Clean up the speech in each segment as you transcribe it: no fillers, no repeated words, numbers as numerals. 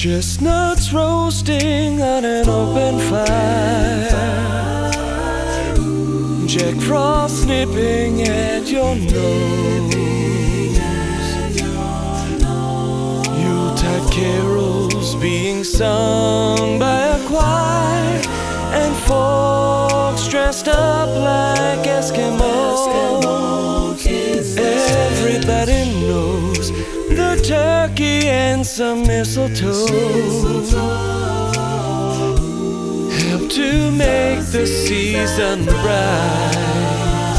Chestnuts roasting on an open fire, Jack Frost nipping at your nose, Yuletide carols being sung by a choir, and folks dressed up like Eskimos. Everybody knows the turkey and some mistletoe help to make the season bright.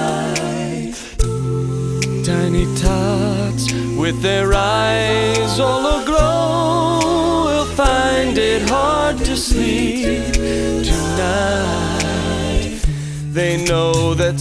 Tiny tots with their eyes all aglow will find it hard to sleep tonight. They know that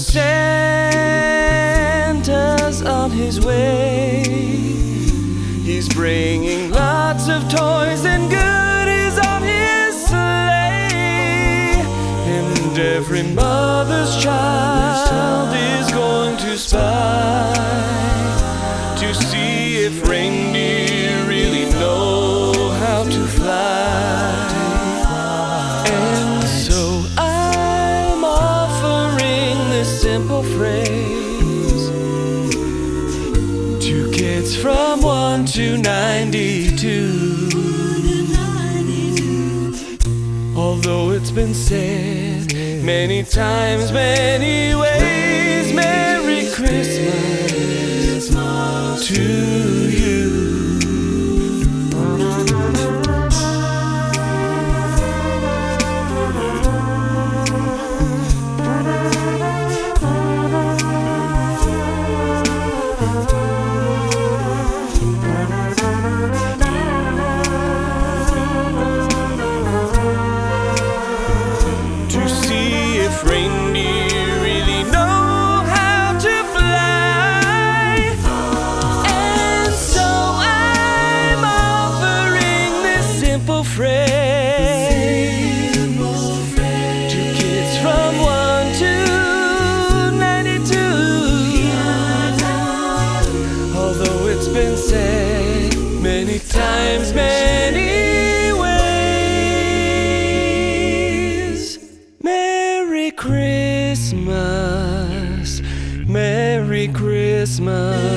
Santa's on his way. He's bringing lots of toys and goodies on his sleigh, and every mother's child is going to spy to see if reindeer really know how to fly. And so I'm offering this simple phrase to kids from 1 to 92. Although it's been said many times, many ways, Merry Christmas to you. Reindeer really know how to fly, and so I'm offering this simple phrase to kids from 1 to 92. Although it's been said many times, many Merry Christmas, Merry Christmas.